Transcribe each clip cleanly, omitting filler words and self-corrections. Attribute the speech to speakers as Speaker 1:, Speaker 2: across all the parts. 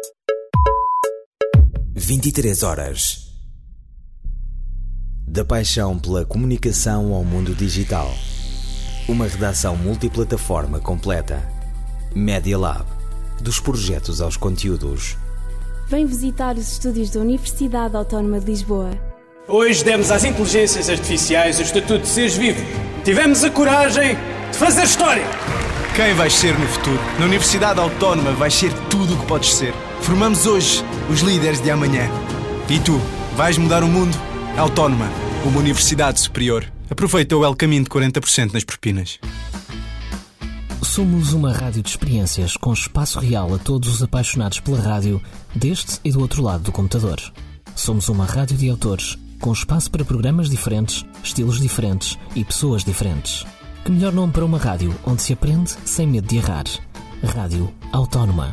Speaker 1: 23 horas. Da paixão pela comunicação ao mundo digital. Uma redação multiplataforma completa. Media Lab. Dos projetos aos conteúdos.
Speaker 2: Vem visitar os estúdios da Universidade Autónoma de Lisboa.
Speaker 3: Hoje demos às inteligências artificiais o estatuto de seres vivos. Tivemos a coragem de fazer história.
Speaker 4: Quem vais ser no futuro? Na Universidade Autónoma vais ser tudo o que podes ser. Formamos hoje os líderes de amanhã. E tu, vais mudar o mundo? Autónoma, uma universidade superior. Aproveita o El Caminho de 40% nas propinas.
Speaker 5: Somos uma rádio de experiências com espaço real a todos os apaixonados pela rádio, deste e do outro lado do computador. Somos uma rádio de autores, com espaço para programas diferentes, estilos diferentes e pessoas diferentes. Que melhor nome para uma rádio onde se aprende sem medo de errar. Rádio Autónoma.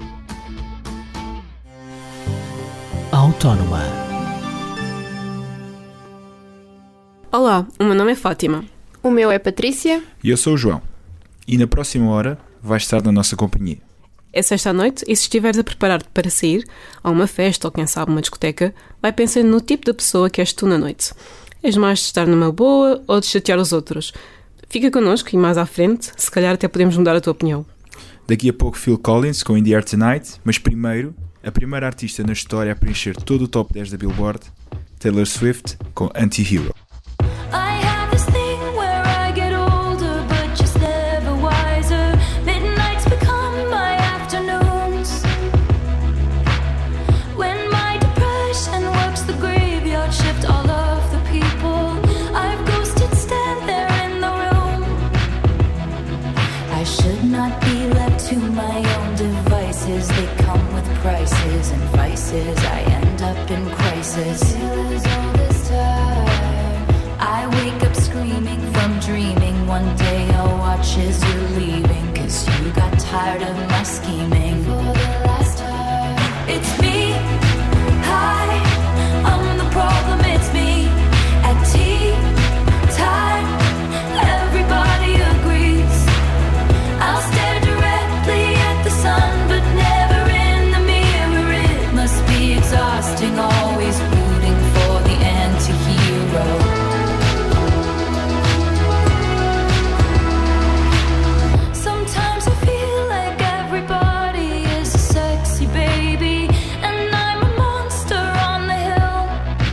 Speaker 5: Autónoma.
Speaker 6: Olá, o meu nome é Fátima.
Speaker 7: O meu é Patrícia.
Speaker 8: E eu sou o João. E na próxima hora vais estar na nossa companhia.
Speaker 6: É sexta à noite e se estiveres a preparar-te para sair a uma festa ou quem sabe uma discoteca, vai pensando no tipo de pessoa que és tu na noite. És mais de estar numa boa ou de chatear os outros? Fica connosco e mais à frente, se calhar até podemos mudar a tua opinião.
Speaker 8: Daqui a pouco Phil Collins com In the Air Tonight, mas primeiro, a primeira artista na história a preencher todo o top 10 da Billboard, Taylor Swift com Anti-Hero.
Speaker 9: I end up in crisis. All this time, I wake up screaming from dreaming. One day I'll watch as you're leaving, 'cause you got tired of my scheming. For the last time, it's me. Hi, I'm the problem, it's me. At tea time, everybody agrees. I'll stare directly at the sun, but never exhausting, always rooting for the anti-hero. Sometimes I feel like everybody is a sexy baby, and I'm a monster on the hill.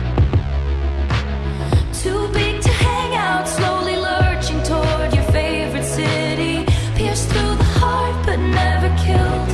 Speaker 9: Too big to hang out, slowly lurching toward your favorite city. Pierced through the heart, but never killed.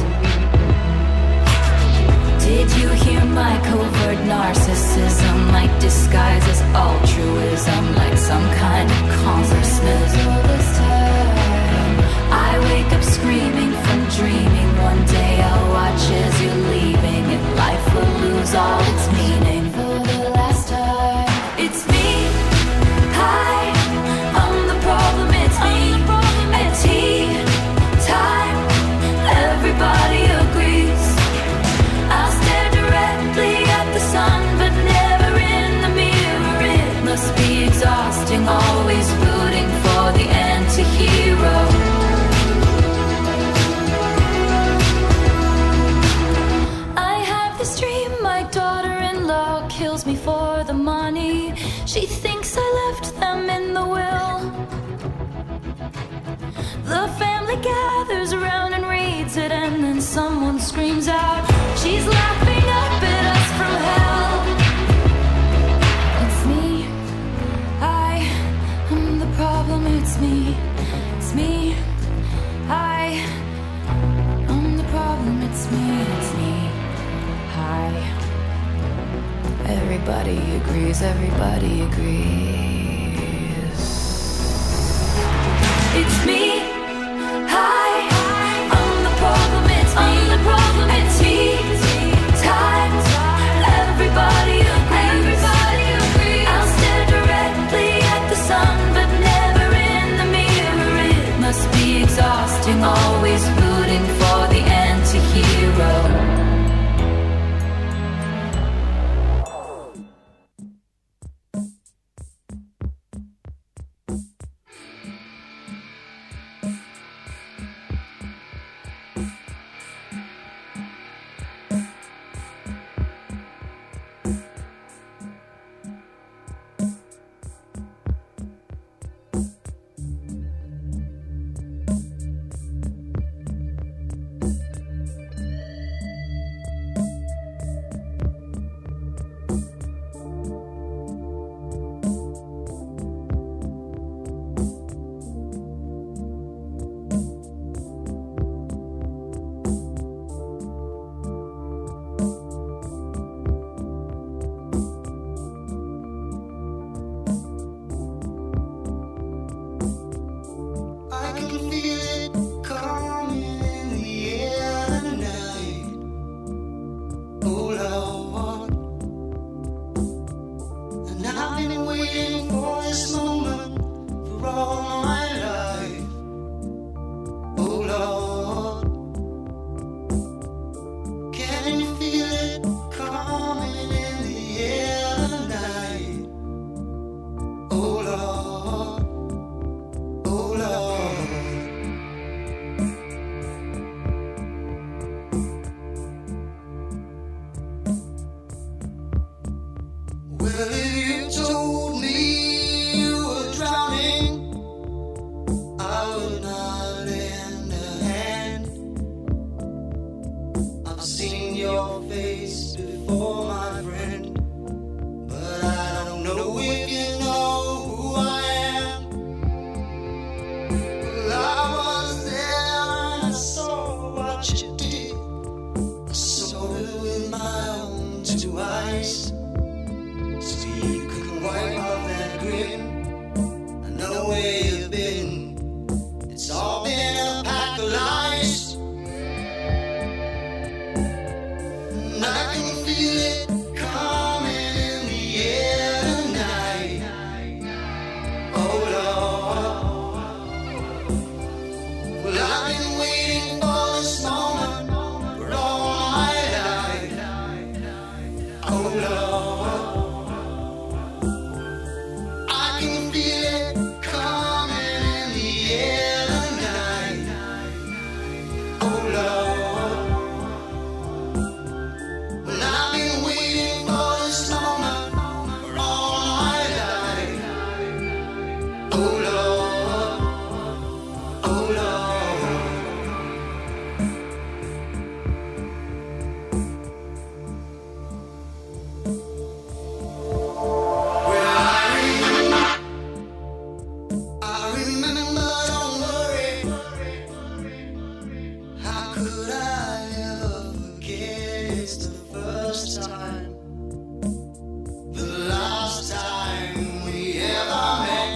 Speaker 9: Did you hear my covert narcissism? Like disguise as altruism, like some kind of consciousness. All this time, I wake up screaming from dreaming. One day I'll watch as you're leaving, and life will lose all its meaning. For the last time, it's me. Hi, I'm the problem, it's me. At tea time, everybody agrees. I'll stare directly at the sun, but never in the mirror. It must be exhausting, always rooting for the anti-hero. I have this dream, my daughter-in-law kills me for the money. She thinks I left them in the will. The family gathers around and reads it, and then someone screams out, she's laughing up at us from hell. It's me. I'm the problem, it's me. It's me. I'm the problem, it's me. It's me. Everybody agrees, everybody agrees. It's me. Hi, I'm the problem, it's me. I'm the problem, it's me. Time, everybody agrees. I'll stare directly at the sun, but never in the mirror. It must be exhausting, always rooting for the anti-hero.
Speaker 7: I've seen your face before, my friend, but I don't know if you know who I am. Well, I was there and I saw what you did. I saw it with my own two eyes. So you couldn't wipe off that grin. I know where you've been. It's all been a pack of lies. And I can feel it coming in the air tonight. Oh Lord. Well, I've been waiting for this moment for all my life. Oh Lord. I can feel it coming in the air tonight. Oh Lord. Well, I've been waiting for this moment for all my life. Oh Lord. Oh Lord. Well, I remember, don't worry. How could I ever forget? It's the first time, the last time we ever met.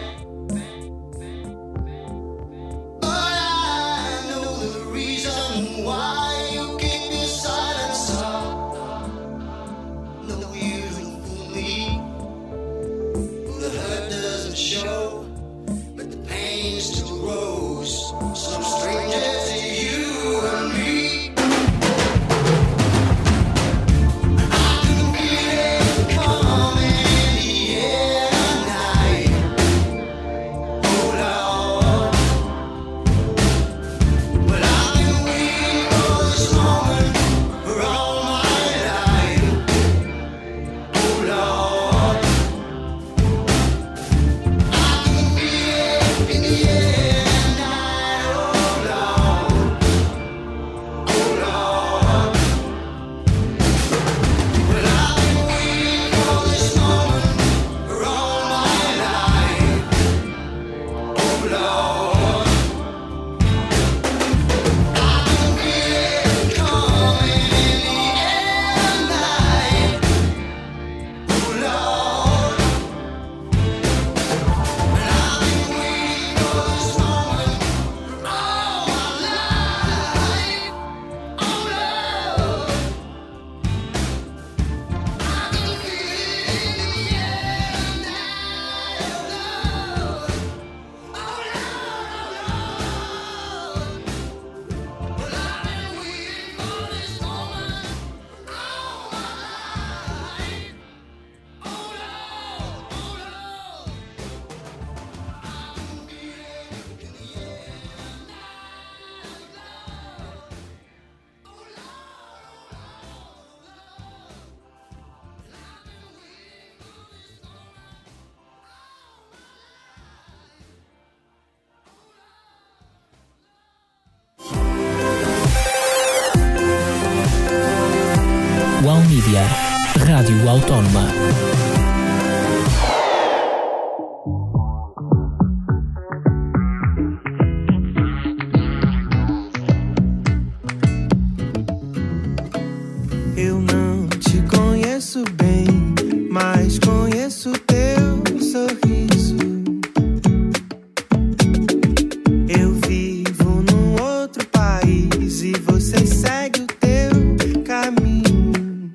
Speaker 7: But I know the reason why you keep your silence up. No, you don't fool me. The hurt doesn't show, but the pain still grows. Some stranger to you and me. I can feel it coming in the air tonight. Oh Lord. Well, I've been waiting for this moment for all my life. Oh Lord. I can feel it in the air tonight. Oh Lord. Oh Lord. Well, I've been waiting for this moment for all my life. Oh Lord. I can feel it coming in the air tonight. Oh Lord. Well, I've been waiting for this moment for all my life. Oh Lord. I can feel it in the air tonight. Oh Lord. Oh Lord. Well, I've been waiting for this moment all my life. Oh Lord. Oh Lord. I can feel it in the air tonight. Oh
Speaker 5: UAU Mídia, Rádio Autónoma.
Speaker 7: Eu não te conheço bem, mas conheço teu sorriso. Eu vivo num outro país e você segue o teu caminho.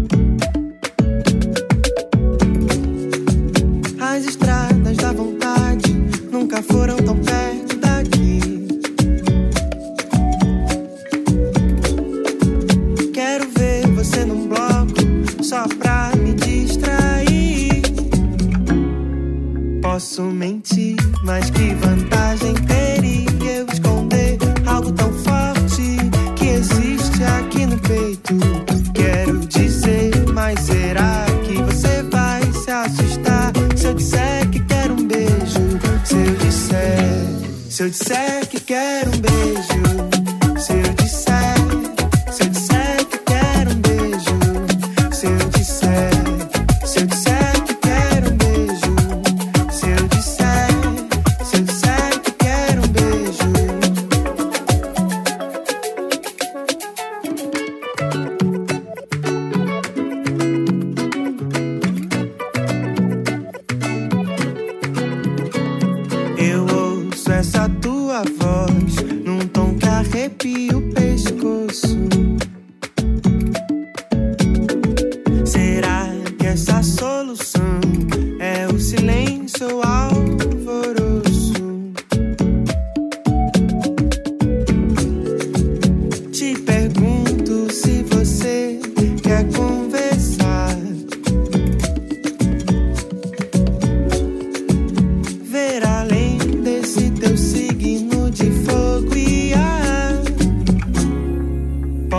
Speaker 7: As estradas da vontade nunca foram tão perto daqui. Quero ver você num bloco só pra me distrair. Posso mentir, mas que vantagem teria eu esconder algo tão forte que existe aqui no peito? Quero dizer, mas será que você vai se assustar se eu disser que quero um beijo? Se eu disser que quero um beijo. Se eu disser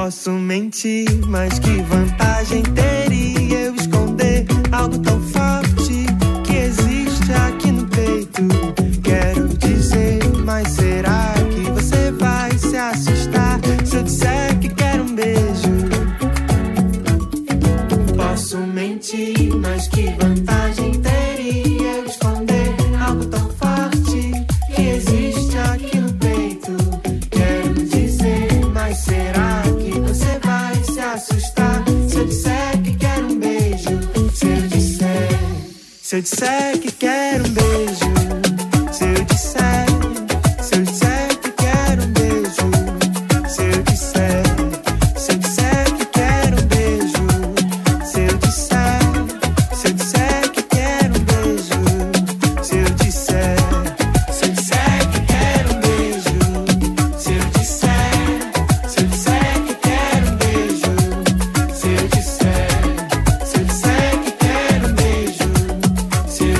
Speaker 10: Posso mentir, mas que vantagem teria eu esconder algo tão forte que existe aqui no peito? Quero dizer, mas será que você vai se assustar se eu disser que quero um beijo? Posso mentir, mas que vantagem teria eu esconder algo tão forte que existe aqui no peito? Quero dizer, mas será que você vai se assustar se eu disser que quero um beijo? Se eu disser que quero um beijo, se eu disser que quero um beijo, se eu disser que quero um beijo, se eu disser que quero um beijo, se eu disser que quero um beijo, se eu disser que quero um beijo, se eu disser que quero um beijo, se eu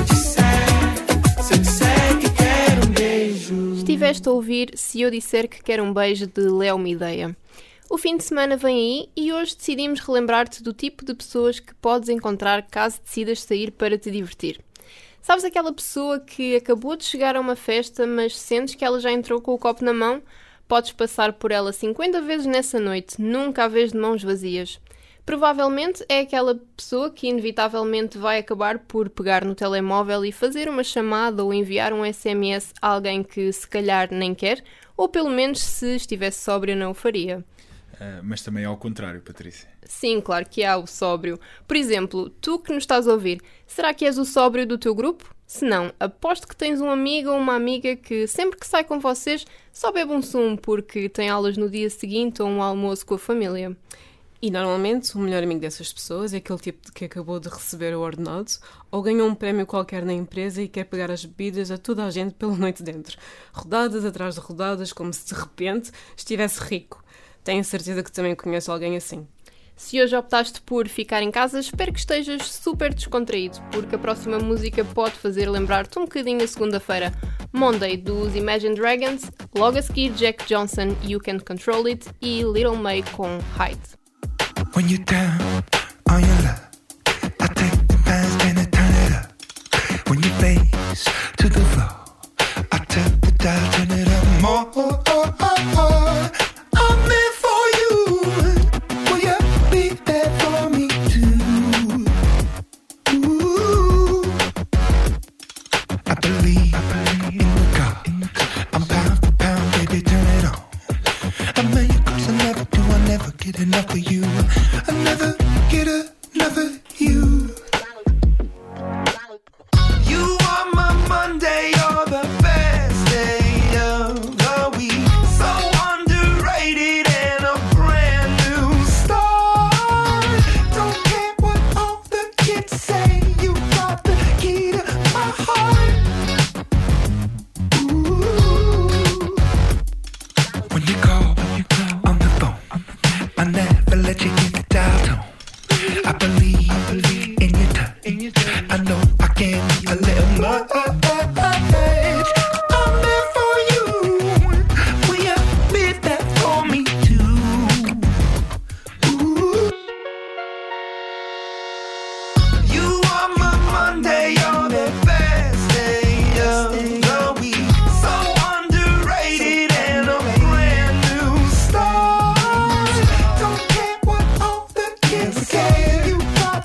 Speaker 10: disser que quero um beijo.
Speaker 11: Estiveste a ouvir Se Eu Disser Que Quero um Beijo, de Léo Mideia. O fim de semana vem aí e hoje decidimos relembrar-te do tipo de pessoas que podes encontrar caso decidas sair para te divertir. Sabes aquela pessoa que acabou de chegar a uma festa, mas sentes que ela já entrou com o copo na mão? Podes passar por ela 50 vezes nessa noite, nunca a vês de mãos vazias. Provavelmente é aquela pessoa que inevitavelmente vai acabar por pegar no telemóvel e fazer uma chamada ou enviar um SMS a alguém que se calhar nem quer, ou pelo menos se estivesse sóbria não o faria.
Speaker 8: Mas também é ao contrário, Patrícia.
Speaker 11: Sim, claro que há o sóbrio. Por exemplo, tu que nos estás a ouvir, será que és o sóbrio do teu grupo? Se não, aposto que tens um amigo ou uma amiga que sempre que sai com vocês só bebe um sumo porque tem aulas no dia seguinte ou um almoço com a família.
Speaker 6: E normalmente o melhor amigo dessas pessoas é aquele tipo que acabou de receber o ordenado ou ganhou um prémio qualquer na empresa e quer pagar as bebidas a toda a gente pela noite dentro. Rodadas atrás de rodadas, como se de repente estivesse rico. Tenho certeza que também conheço alguém assim.
Speaker 11: Se hoje optaste por ficar em casa, espero que estejas super descontraído, porque a próxima música pode fazer lembrar-te um bocadinho a segunda-feira. Monday, dos Imagine Dragons, logo a seguir Jack Johnson, You Can't Control It, e Little May com Height.
Speaker 12: When you're down on your luck, I take the fast and I turn it up. When you face to the floor, I tell the dial, turn it up more. I'm there for you. Will you be there for me too? Ooh. I believe in the God. I'm pound for pound, baby, turn it on. I make it 'cause I never do, I never get enough of you. I never get enough of you. You are my Monday, you're the best day of the week. So underrated and a brand new start. Don't care what all the kids say, you got the key to my heart. Ooh. When you call on the phone, I never let you get the dial tone. I believe in your touch. I know I can be a little much. I'm there for you. Will you be there for me too? Ooh. You are my Monday, you're the best day of the week. So underrated and a brand new start. Don't care what all the kids say, you got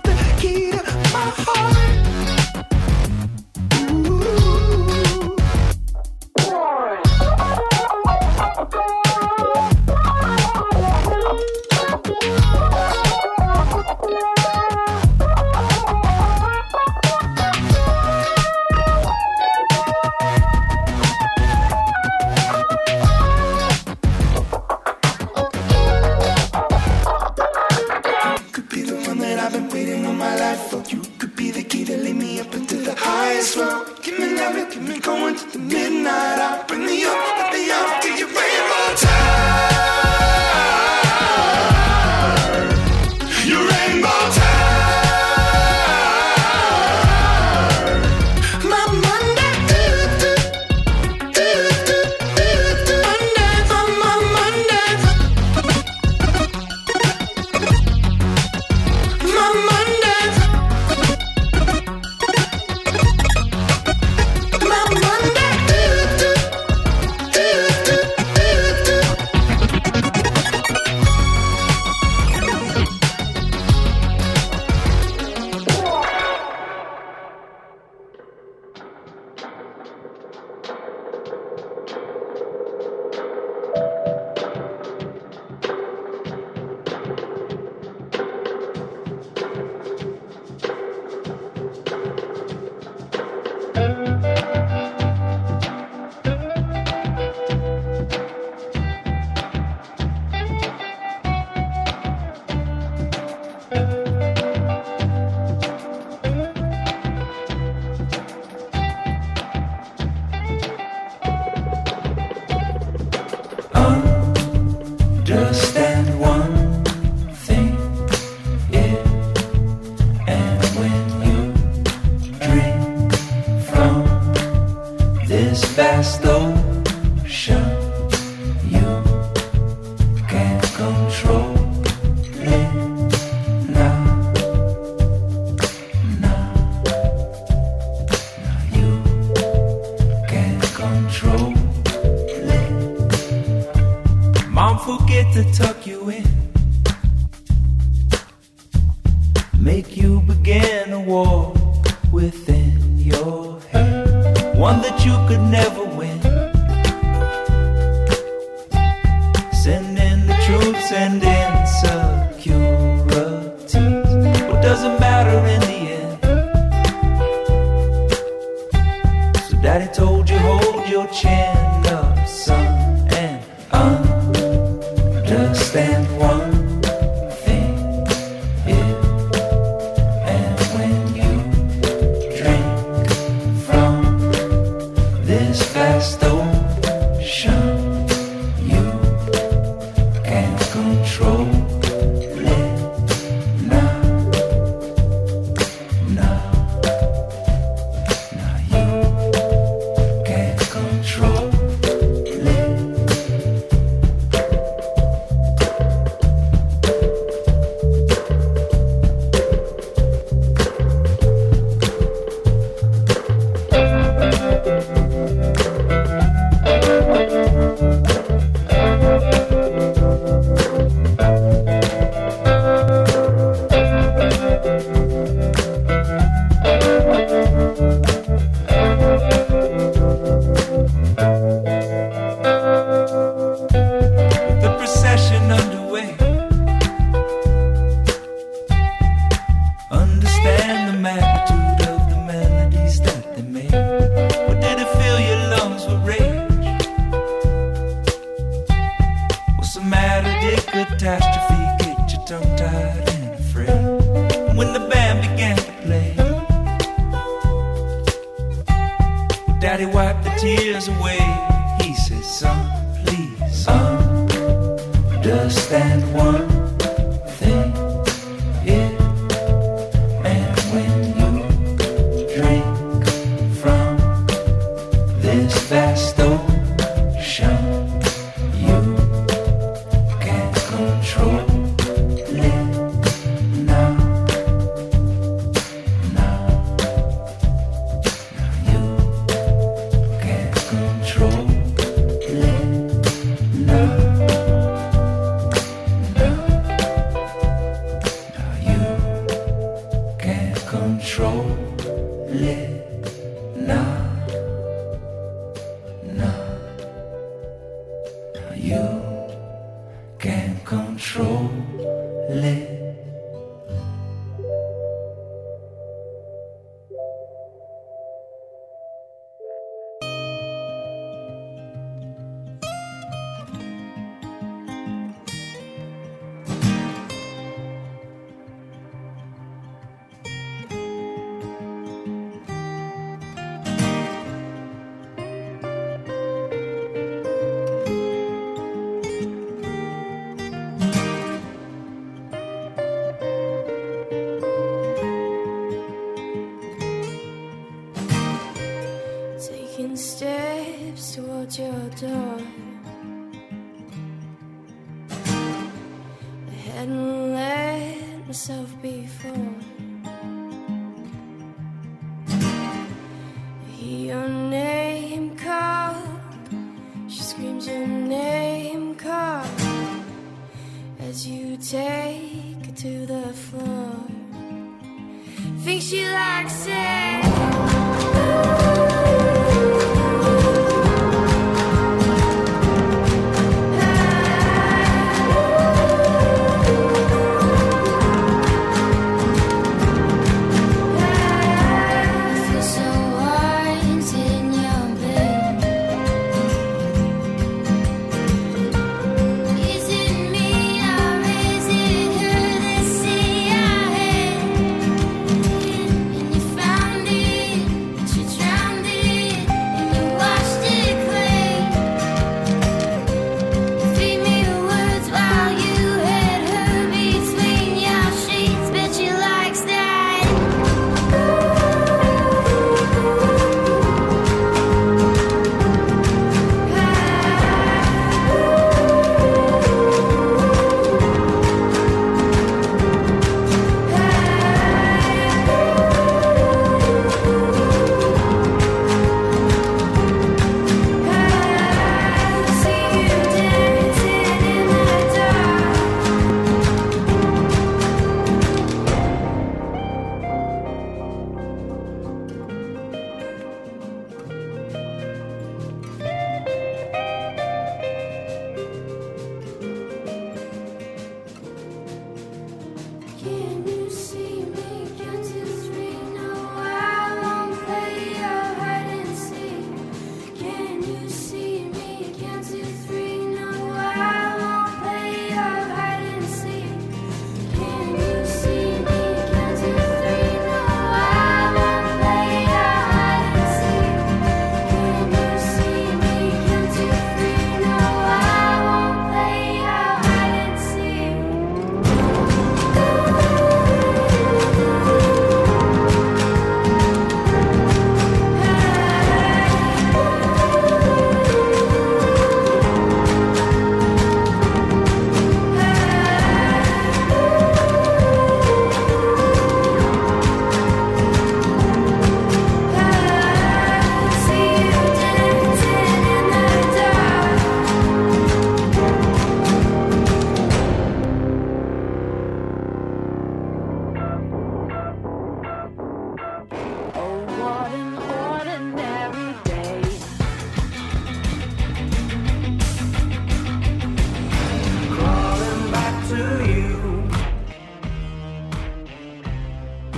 Speaker 12: control it now. Now you can't control it. Mom forget to tuck you in, make you begin a war within your head, one that you could never win. Send in the truth, send insecurities. What doesn't matter in the end? So daddy told you hold your chin up, son, and understand one thing. If and when you drink from this vast ocean, you can't control it now. Now you can't control it. The procession underway. Understand the magnitude of the melodies that they made. Or did it fill your lungs with rage? What's the matter? Did catastrophe get you tongue-tied and afraid? When the band began to play, well, Daddy wiped the tears away. He said, son, please understand one thing. If and when you drink from this vast ocean, you can't control it now. Now you can't control it now. You can't control it now. You can't control it.
Speaker 13: Taking steps towards your door, I hadn't let myself before. I hear your name called, she screams your name called, as you take her to the floor. Think she likes it.
Speaker 9: Found it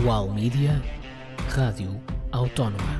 Speaker 5: UAL Mídia, Rádio Autónoma.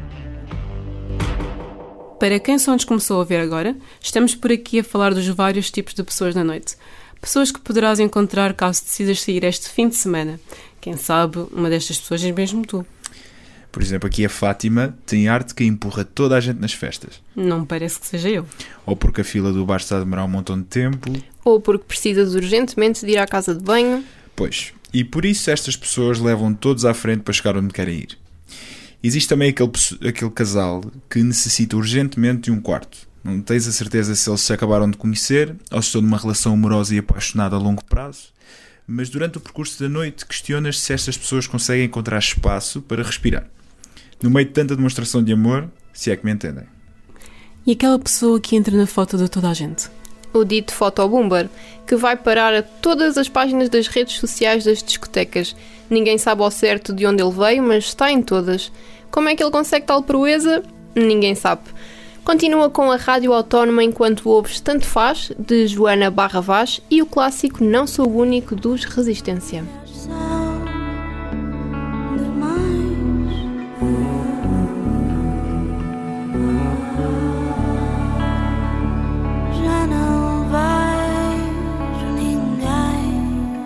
Speaker 6: Para quem só nos começou a ver agora, estamos por aqui a falar dos vários tipos de pessoas na noite. Pessoas que poderás encontrar caso decidas sair este fim de semana. Quem sabe, uma destas pessoas és mesmo tu.
Speaker 8: Por exemplo, aqui a Fátima tem arte que empurra toda a gente nas festas.
Speaker 6: Não me parece que seja eu.
Speaker 8: Ou porque a fila do bar está a demorar um montão de tempo.
Speaker 11: Ou porque precisas urgentemente de ir à casa de banho.
Speaker 8: Pois, e por isso estas pessoas levam todos à frente para chegar onde querem ir. Existe também aquele casal que necessita urgentemente de um quarto. Não tens a certeza se eles se acabaram de conhecer ou se estão numa relação amorosa e apaixonada a longo prazo. Mas durante o percurso da noite questionas se estas pessoas conseguem encontrar espaço para respirar. No meio de tanta demonstração de amor, se é que me entendem.
Speaker 6: E aquela pessoa que entra na foto de toda a gente?
Speaker 11: O dito fotobomber, que vai parar a todas as páginas das redes sociais das discotecas. Ninguém sabe ao certo de onde ele veio, mas está em todas. Como é que ele consegue tal proeza? Ninguém sabe. Continua com a Rádio Autónoma enquanto ouves Tanto Faz, de Joana Barravaz, e o clássico Não Sou o Único, dos Resistência.
Speaker 13: Já não vejo ninguém.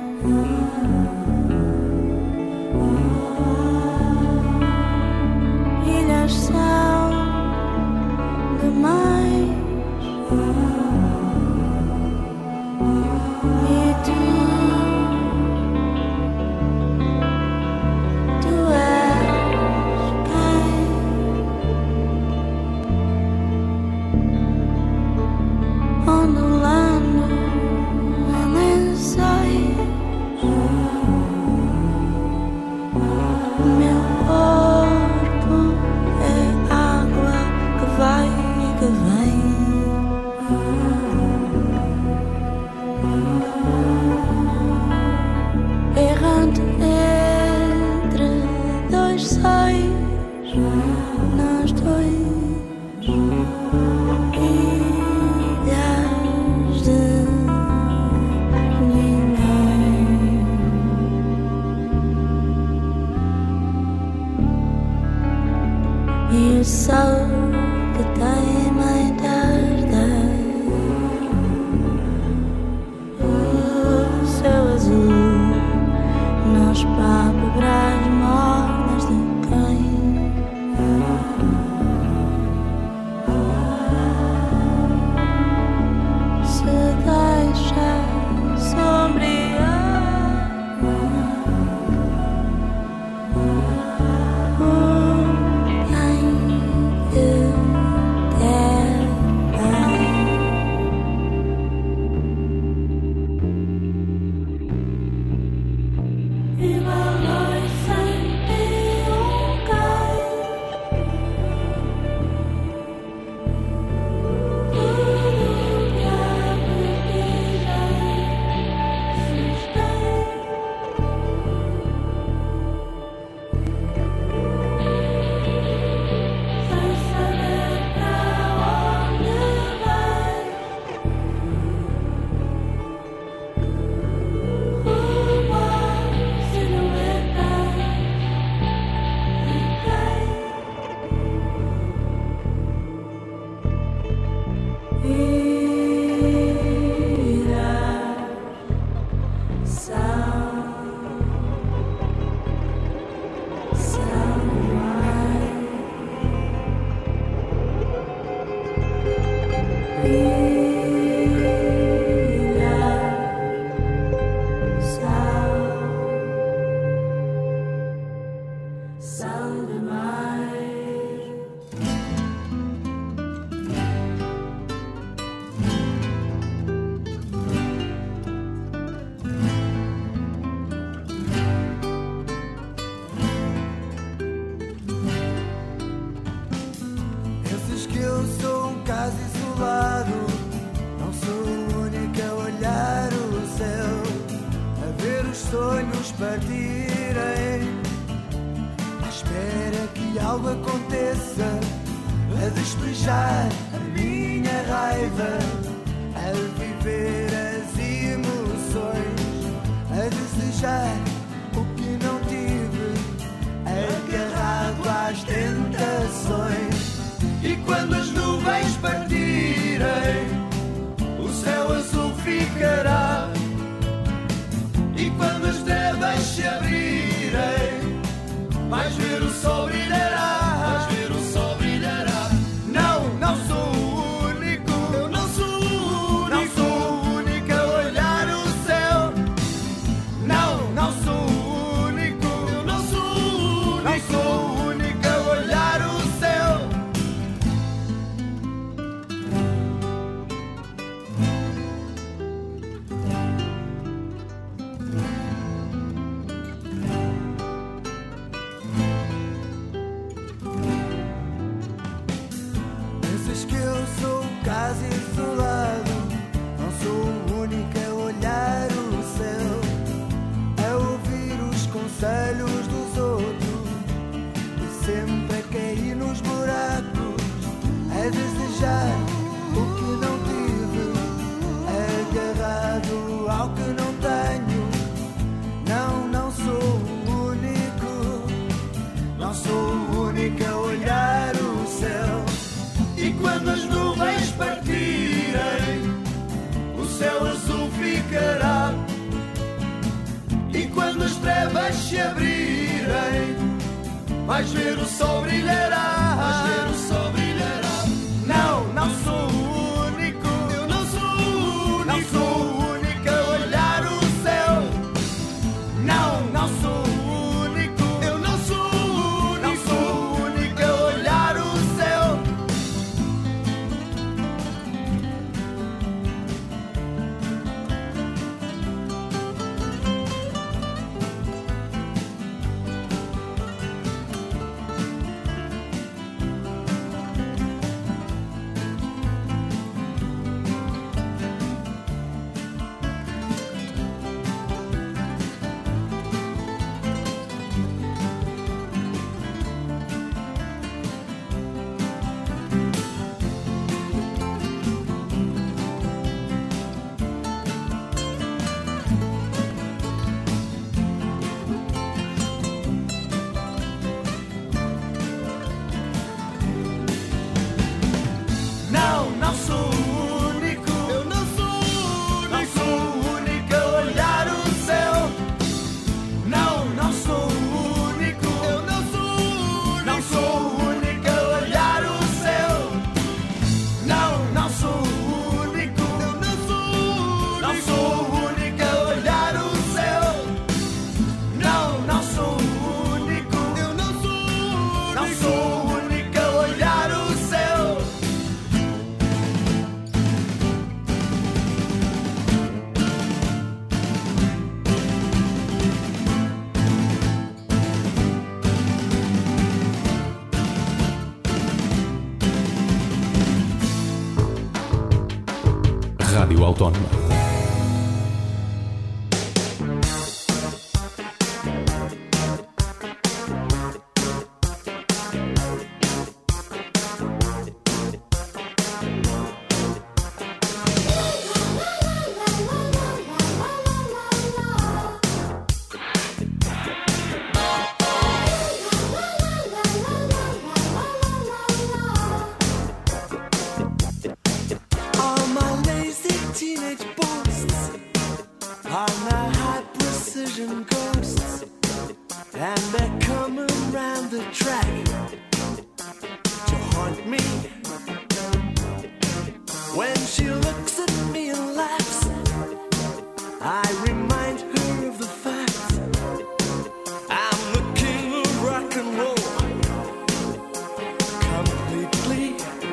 Speaker 13: Ilhas são demais. E tu és quem? Ondulando em lençóis. Meu corpo é água que vai e que vem. Errante entre dois sóis, nós dois. Ilhas de ninguém. E o sol que tem mãe tarde, o céu azul, nós pálpebras mornas de quem? Se deixa sombrear
Speaker 12: sonhos partirem, à espera que algo aconteça, a despejar a minha raiva, a viver as emoções, a desejar o que não tive,
Speaker 10: desejar o que não tive, agarrado ao que não tenho. Não, não sou o único, não sou o único a olhar o céu. E quando as nuvens partirem, o céu azul ficará. E quando as trevas se abrirem, vais ver o sol brilhará. Vais ver o sol brilhará. Não, não sou o único. Eu não sou o único. Não sou o único a olhar o céu. Não, não sou o único. Eu não sou o único. Não sou o único a olhar o céu. Não, não sou o único. Eu não sou o único. Não sou o único a olhar o céu. Não, não sou o único. Eu não sou o único. Não sou o único a olhar o céu. Não, não sou o único. Eu não sou o único. Não sou o único a olhar o céu. Não, não sou o único. Eu não sou o único. Não sou o único a olhar o céu.
Speaker 14: Rádio Autónoma.
Speaker 10: All my lazy teenage boasts are now high precision ghosts, and they're coming round the track to haunt me. When she looks at me and laughs, I remind her of the fact I'm the king of rock and roll completely.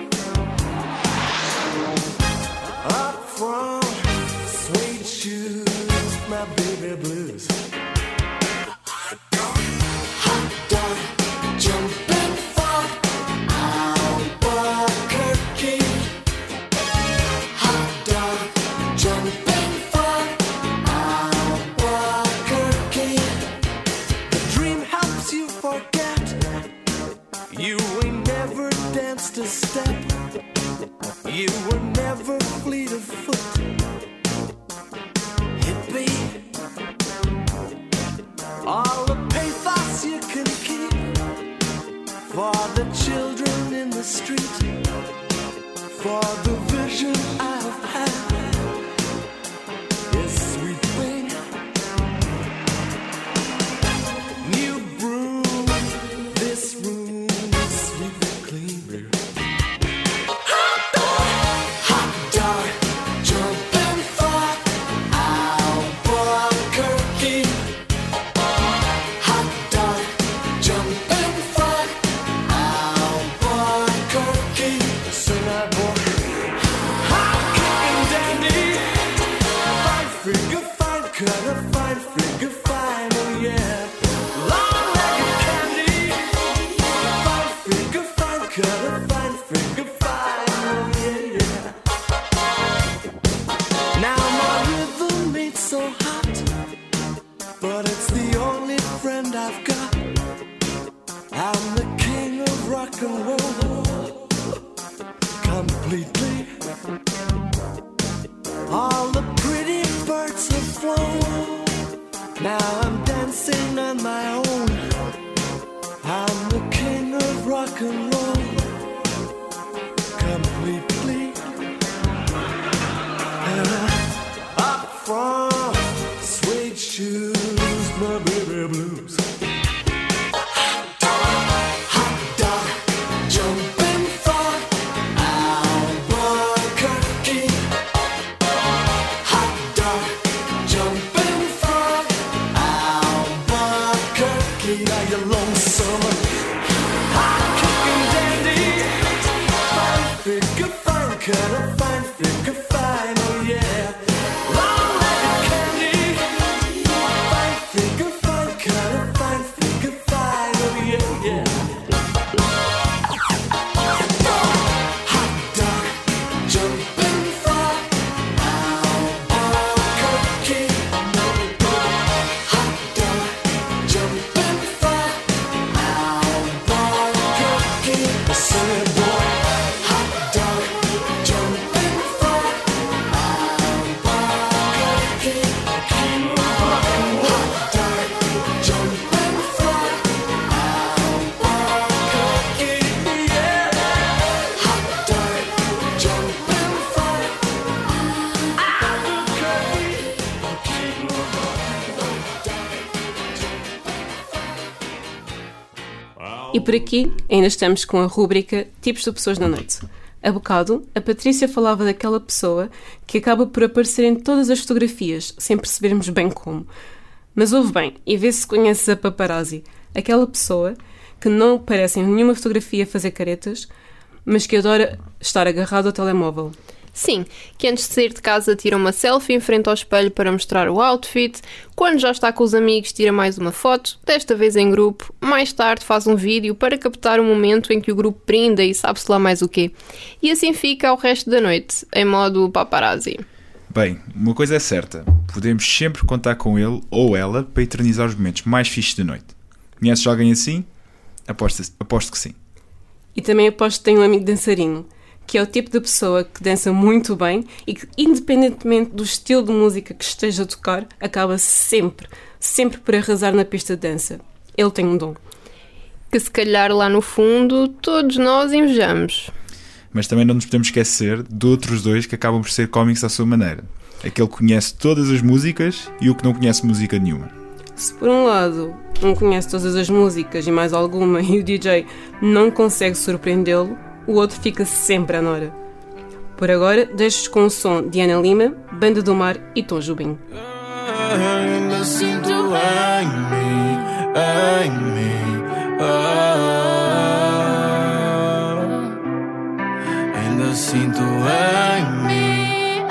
Speaker 10: Up from suede shoes, my baby blues. Hot dog, jumping for Albuquerque. Hot dog, jumping for Albuquerque. The dream helps you forget you ain't never danced a step. You were never fleet of foot, hippie. All the pathos you can keep for the children in the street, for the vision I've had is sweet thing. New broom, this room is sweetly clean. Hot dog, jumping for Albuquerque. Hot dog, jumping for Albuquerque. Sing that boy. Hot kicking dandy. Fine figure, fine cutter, fine figure, fine, oh yeah. Long legged candy. Fine figure, fine cutter, fine figure, fine, oh yeah, yeah. Now my rhythm ain't so hot, but it's the only friend I've got. I'm the king of rock and roll. Come completely. All the pretty birds have flown. Now I'm dancing on my own. I'm the king of rock and roll. Completely. Up from suede shoes, my baby blues. Hot dog, jumping for Albuquerque. Hot dog, jumping for Albuquerque. Now you're lonesome. Hot kicking dandy. Fine figure, fine cutter, fine figure, fine, oh yeah. Long-legged candy. Fine figure, fine cutter, fine figure, fine, oh yeah, yeah. Hot dog, jumping for Albuquerque. Hot dog, jumping for Albuquerque. Say boy, hot dog, jumping for Albuquerque. Hot dog, jumping for Albuquerque. Yeah. Hot dog, jumping for
Speaker 6: E por aqui ainda estamos com a rúbrica Tipos de Pessoas na Noite. Há bocado, a Patrícia falava daquela pessoa que acaba por aparecer em todas as fotografias, sem percebermos bem como. Mas ouve bem e vê se conheces a paparazzi. Aquela pessoa que não aparece em nenhuma fotografia a fazer caretas, mas que adora estar agarrado ao telemóvel.
Speaker 11: Sim, que antes de sair de casa tira uma selfie em frente ao espelho para mostrar o outfit, quando já está com os amigos tira mais uma foto, desta vez em grupo, mais tarde faz um vídeo para captar o momento em que o grupo brinda e sabe-se lá mais o quê. E assim fica ao resto da noite, em modo paparazzi.
Speaker 8: Bem, uma coisa é certa, podemos sempre contar com ele ou ela para eternizar os momentos mais fixes da noite. Conheces alguém assim? Aposto que sim.
Speaker 6: E também aposto que tenho um amigo dançarino, que é o tipo de pessoa que dança muito bem e que, independentemente do estilo de música que esteja a tocar, acaba sempre por arrasar na pista de dança. Ele tem um dom.
Speaker 11: Que se calhar lá no fundo todos nós invejamos.
Speaker 8: Mas também não nos podemos esquecer de outros dois que acabam por ser cómicos à sua maneira. Aquele que conhece todas as músicas e o que não conhece música nenhuma.
Speaker 6: Se por um lado um conhece todas as músicas e mais alguma e o DJ não consegue surpreendê-lo, o outro fica sempre à nora. Por agora, deixo-vos com o som de Ana Lima, Banda do Mar e Tom Jobim.
Speaker 10: Ainda sinto em mim, ainda sinto em mim,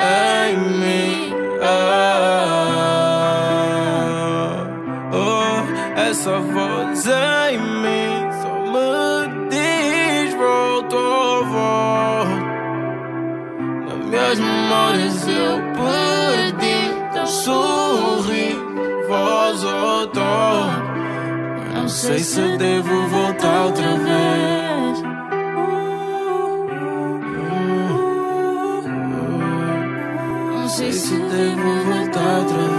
Speaker 10: essa voz em mim só me diz volta, volta. Nas minhas memórias eu perdi teu sorriso, voz ou tom. Não sei se devo voltar outra vez. Não sei se devo voltar outra vez.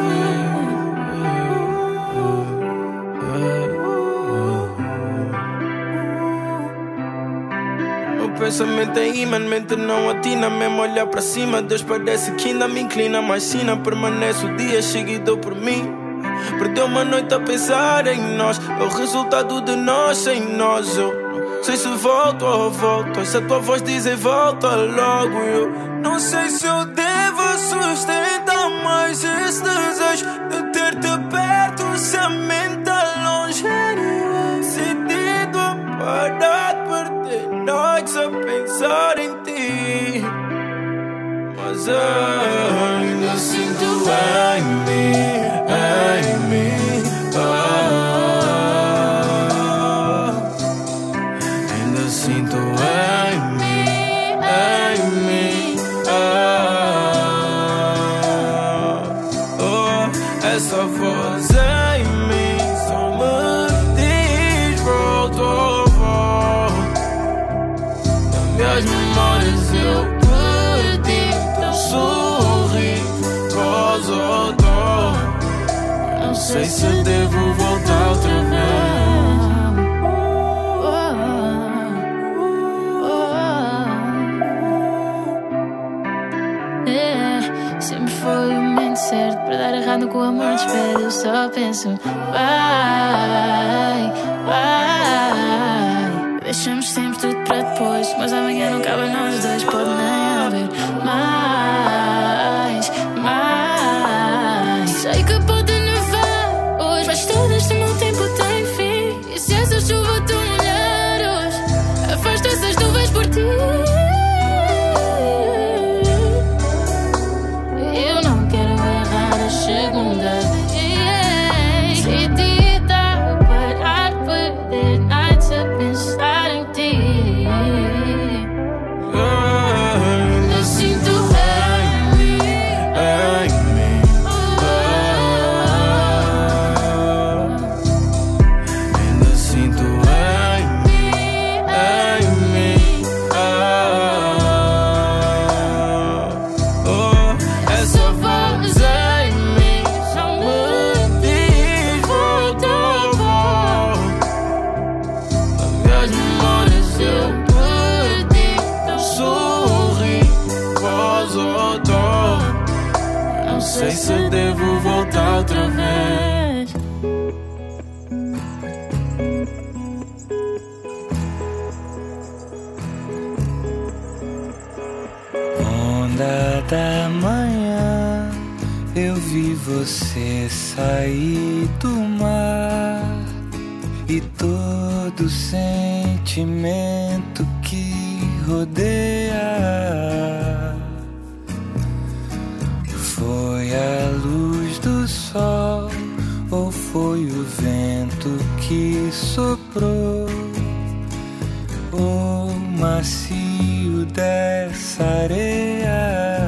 Speaker 10: O pensamento é imã, mente não atina. Mesmo olhar para cima, Deus parece que ainda me inclina. Mas sina, permanece o dia seguido por mim. Perdeu uma noite a pensar em nós. É o resultado de nós sem nós. Eu não sei se volto ou volto. Se a tua voz dizer volta logo. Eu não sei se eu devo sustentar mais esse desejo de ter-te perto, se a mente está longe. Decidido a parar de perder noites a pensar em ti. Mas ainda sinto em mim, ainda sinto em mim, essa voz em mim só me diz volta, volta. Das minhas memórias eu
Speaker 12: sorri, voz ou dó. Não sei se devo voltar outra vez.
Speaker 14: Sempre foi o momento certo para dar errado com o amor despede. Eu só penso, vai, vai. Deixamos sempre tudo para depois, mas amanhã não cabe a nós dois. Pode nem haver mais, mais. Sei que pode nevar hoje, mas todo este meu tempo tem fim. E se essa chuva te molhar hoje, afasta essas nuvens por ti. Eu não quero errar a segunda vez. Decidida parar de perder nights a pensar em ti. Eu sinto em mim,
Speaker 12: ainda sinto em mim, oh, essa voz em mim só me diz volta, volta. As memórias eu perdi. Não sorri, voz ou dó. Não sei se devo voltar outra vez.
Speaker 10: Onda da manhã, eu vi você sair do mar e todo sentimento que rodeia foi a luz do sol ou foi o vento que soprou o macio dessa areia.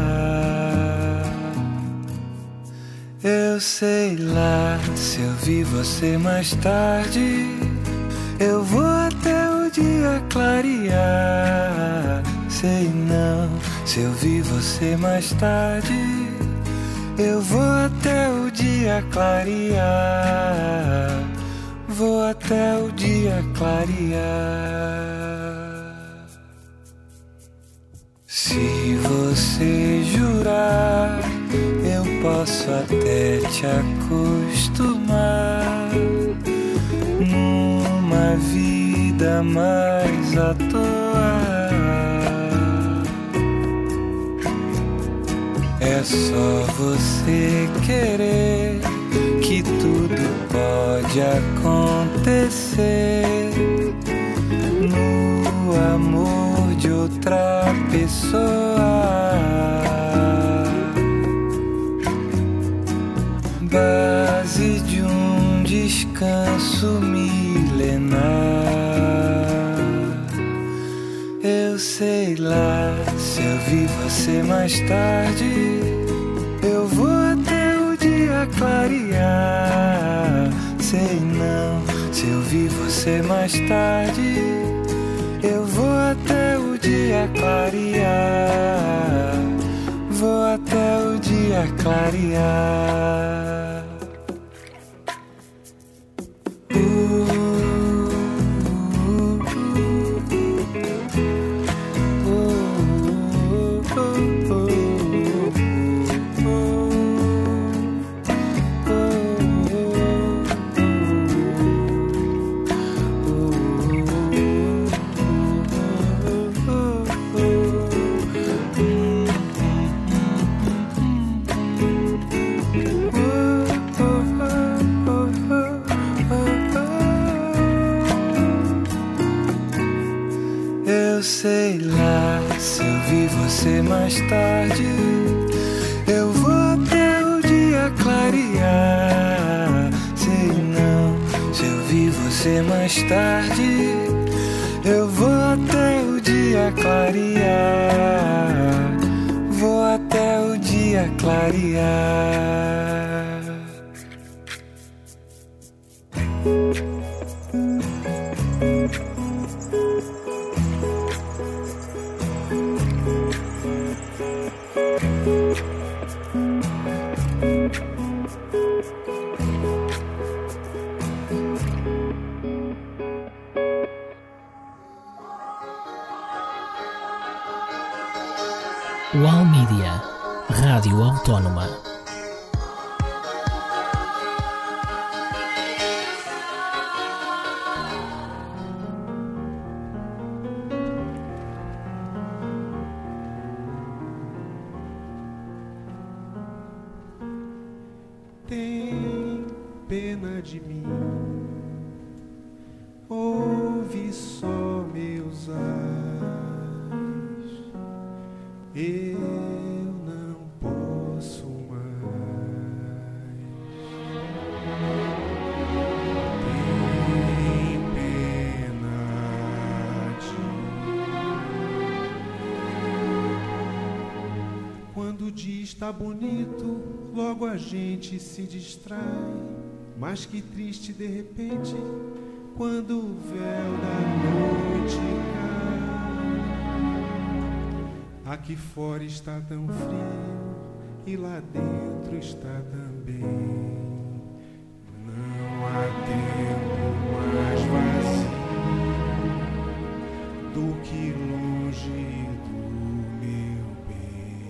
Speaker 10: Eu sei lá, se eu vi você mais tarde, eu vou até o dia clarear. Sei não, se eu vi você mais tarde, eu vou até o dia clarear. Vou até o dia clarear. Se você jurar, eu posso até te acostumar numa vida mais à toa. É só você querer que tudo pode acontecer no amor de outra pessoa. Base de um descanso milenar. Eu sei lá, se eu vi você mais tarde, eu vou até o dia clarear. Sei não, se eu vi você mais tarde, eu vou até o dia clarear. Vou até o dia clarear. Eu sei lá, se eu vi você mais tarde, eu vou até o dia clarear. Sei não, se eu vi você mais tarde, eu vou até o dia clarear. Vou até o dia clarear.
Speaker 5: UAL Mídia, Rádio Autónoma.
Speaker 10: Tem pena de mim, ouve só meus ais, eu não posso mais. Tem pena de mim. Quando o dia está bonito, logo a gente se distrai, mas que triste de repente, quando o véu da noite cai. Aqui fora está tão frio e lá dentro está também. Não há tempo mais vazio do que longe do meu bem.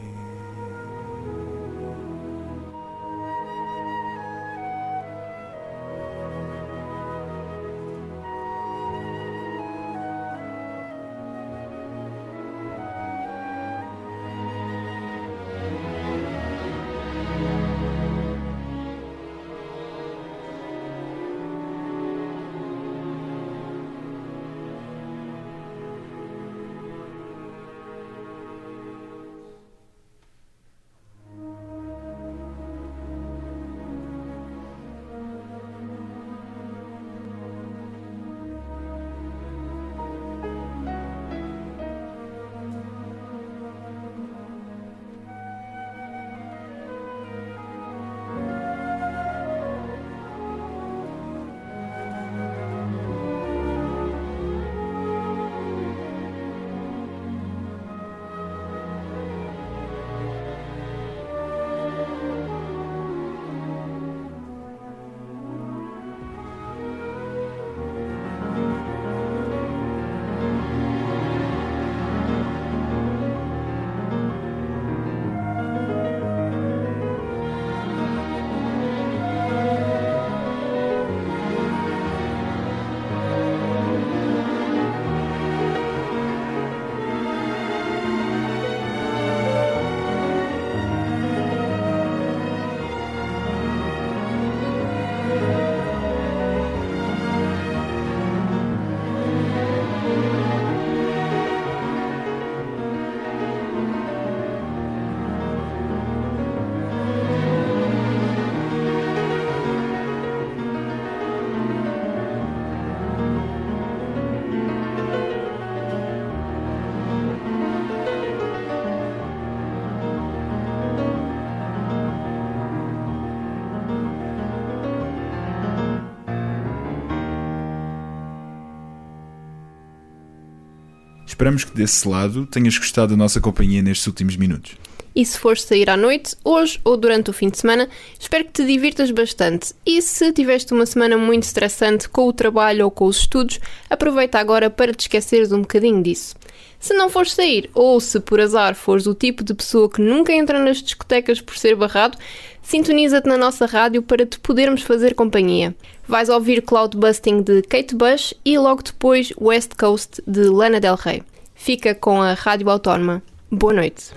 Speaker 8: Esperamos que desse lado tenhas gostado da nossa companhia nestes últimos minutos.
Speaker 11: E se fores sair à noite, hoje ou durante o fim de semana, espero que te divirtas bastante. E se tiveste uma semana muito estressante com o trabalho ou com os estudos, aproveita agora para te esqueceres um bocadinho disso. Se não fores sair, ou se por azar fores o tipo de pessoa que nunca entra nas discotecas por ser barrado, sintoniza-te na nossa rádio para te podermos fazer companhia. Vais ouvir Cloudbusting de Kate Bush e logo depois West Coast de Lana Del Rey. Fica com a Rádio Autónoma. Boa noite.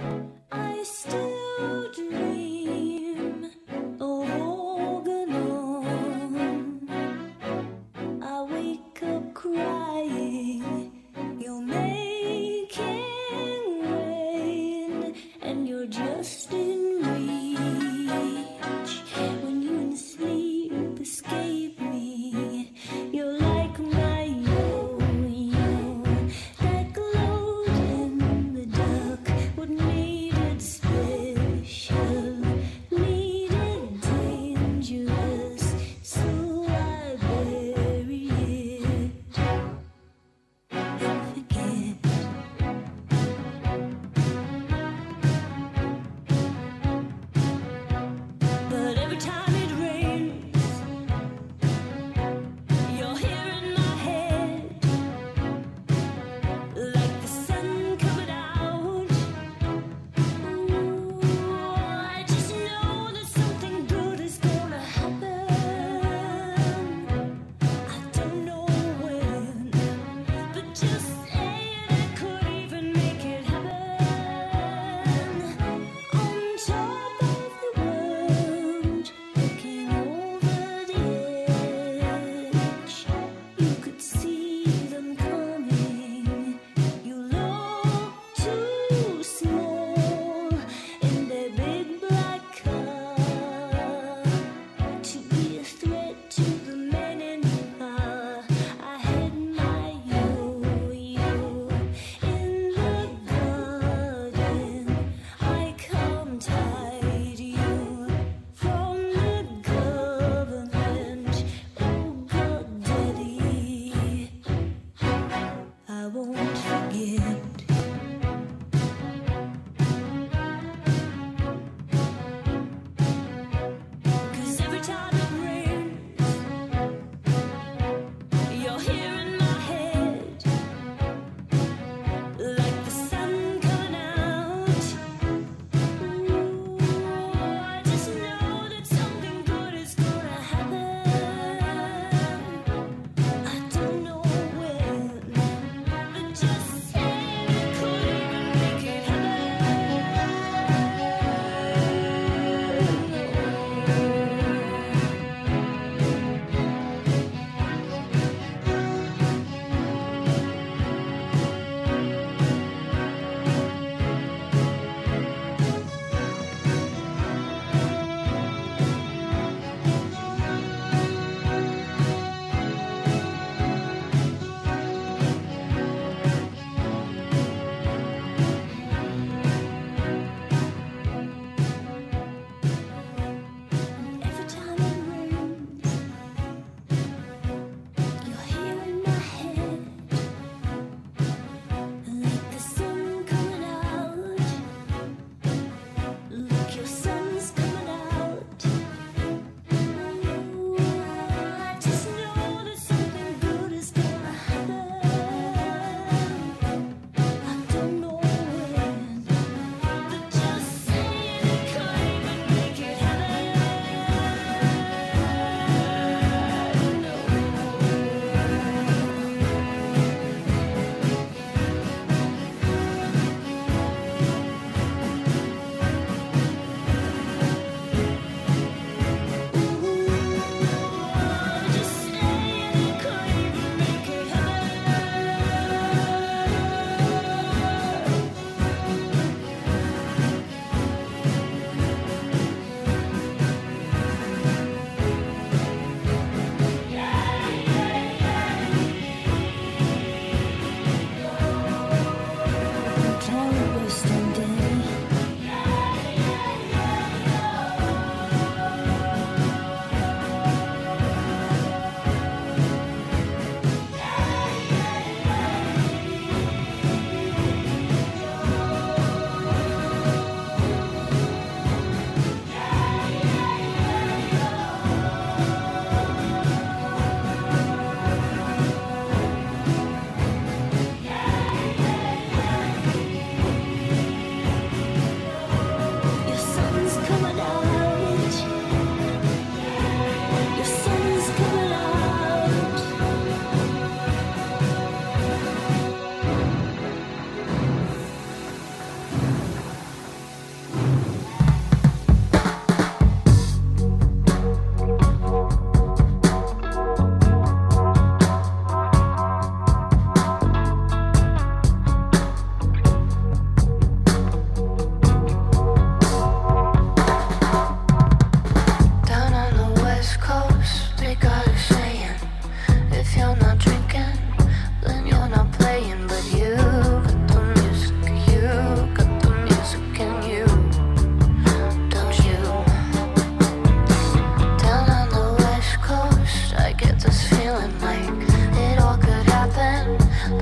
Speaker 13: I still dream of Organon. I wake up crying. You're making rain, and you're just in reach. When you in sleep escape me, you're like my yo-yo that glowed in the dark. What made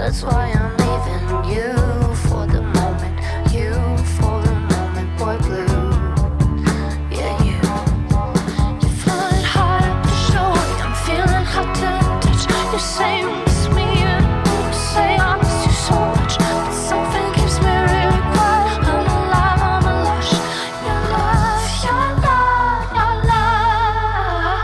Speaker 9: That's why I'm leaving you for the moment. You for the moment, boy blue. Yeah, you. You're flying hard up the shore. I'm feeling hot to touch. You say you miss me, you say I miss you so much, but something keeps me really quiet. I'm alive, I'm a lush. Your love, your love, your love.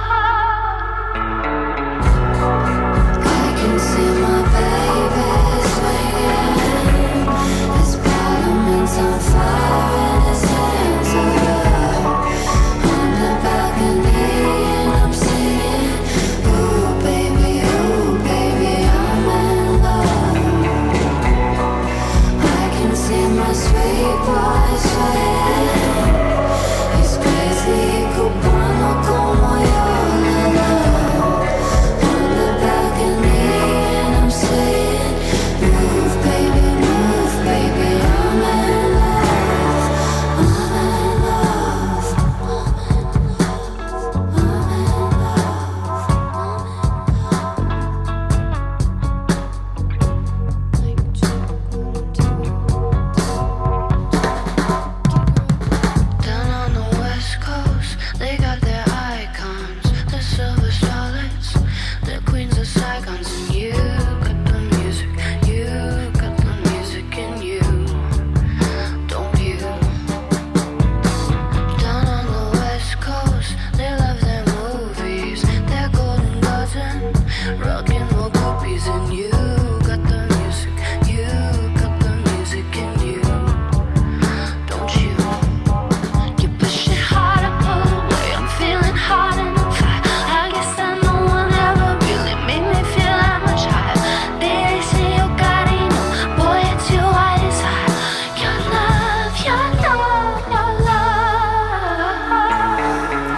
Speaker 9: I can see my baby swinging. His parliament's on fire and his hands are up on the balcony, and I'm singing, ooh baby, I'm in love. I can see my sweet boy swaying. He's crazy, cubano como yo, la la. On the balcony, and I'm saying, move baby, I'm in love. I'm in love. Down on the west coast, they got their icons, their silver starlets, their queens of Saigons, and you got the music, you got the music in you, don't you? Down on the west coast, they love their movies, their golden garden, rock and roll groupies, and you got the music, you got the music in you, don't you? You push it hard, I pull away. I'm feeling hot and on fire. I guess that no one ever really made me feel that much higher. They say you got it, boy, it's your white desire. Your love, your love, your love.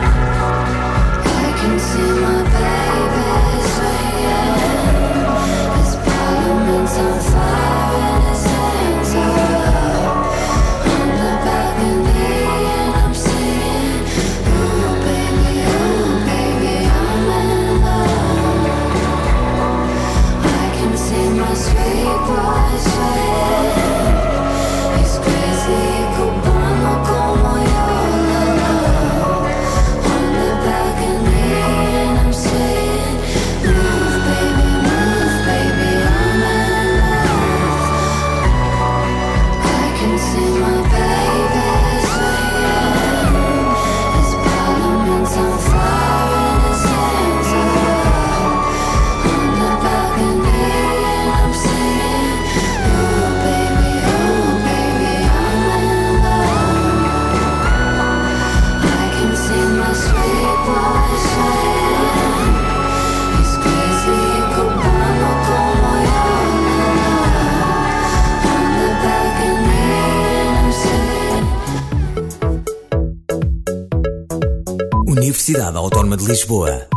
Speaker 9: I can see my baby swinging. His parliament's on fire and his hands are up on the balcony, and I'm singing, ooh baby, I'm in love. I can see my sweet boy swaying. He's crazy, cubano como yo, la la. On the balcony, and I'm saying, move baby, I'm in love. I can see my baby swinging. His parliament's on fire and his hands are up on the balcony, and I'm singing, ooh baby, I'm in love. I can see my sweet boy swaying. He's crazy, cubano como yo, la la. On the balcony, and I'm singing.
Speaker 1: Universidade Autónoma de Lisboa.